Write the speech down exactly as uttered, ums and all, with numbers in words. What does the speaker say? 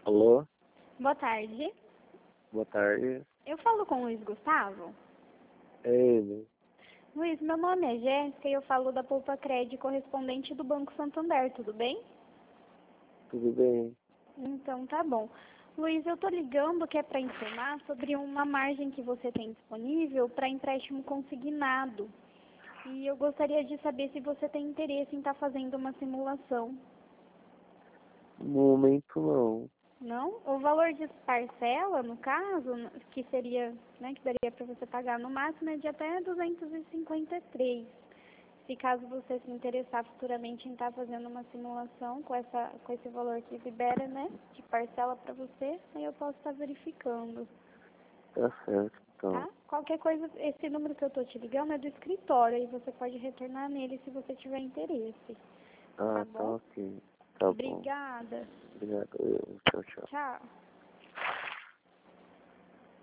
Alô? Boa tarde. Boa tarde. Eu falo com o Luiz Gustavo. É ele. Luiz, meu nome é Jéssica e eu falo da Poupa Cred, correspondente do Banco Santander, tudo bem? Tudo bem? Então tá bom. Luiz, eu tô ligando que é para informar sobre uma margem que você tem disponível para empréstimo consignado. E eu gostaria de saber se você tem interesse em estar fazendo uma simulação. No momento não. Não? O valor de parcela, no caso, que seria, né, que daria para você pagar no máximo é de até duzentos e cinquenta e três. Se caso você se interessar futuramente em estar fazendo uma simulação com, essa, com esse valor que libera, né, de parcela para você, aí eu posso estar verificando, Tá certo, então. tá? Qualquer coisa, esse número que eu tô te ligando é do escritório, e você pode retornar nele se você tiver interesse, Ah, tá tá bom? ok. Tá bom. Obrigada. Obrigado. Eu. Tchau, tchau. Tchau.